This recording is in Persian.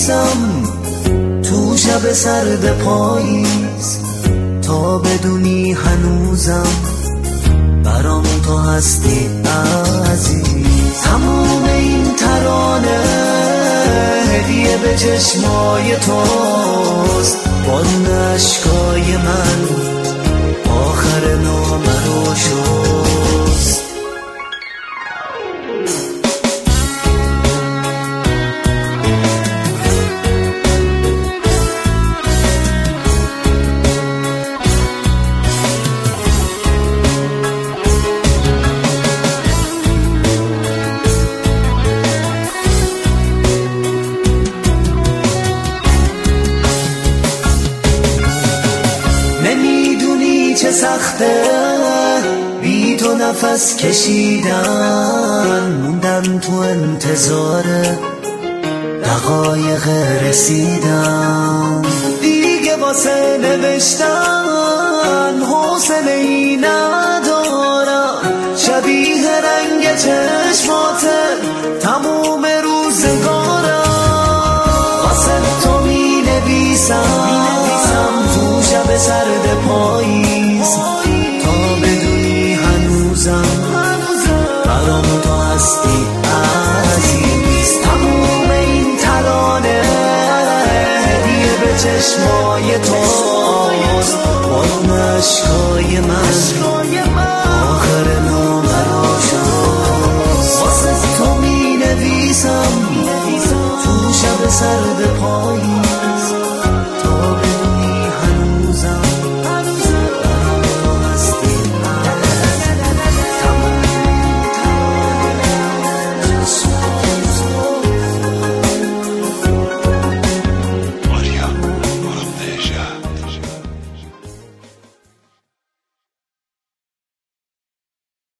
نویسم تو شب سرد پاییز تا بدونی هنوزم برام تو هستی عزیز. تموم این ترانه هدیه به چشمای توست، بارون اشکای من آخر نامه رو شست. نمیدونی چه سخته بی تو نفس کشیدن، موندم تو انتظار دقایق رسیدن. دیگه واسه نوشتن حوصله ای ندارم، شبیه رنگ چشمات تموم روزگارم. واسه تو می نویسم تو شب سرد پاییز تا بدونی هنوزم برام تو هستی عزیز. تموم این ترانه هدیه به چشمای توست، بارون اشکای من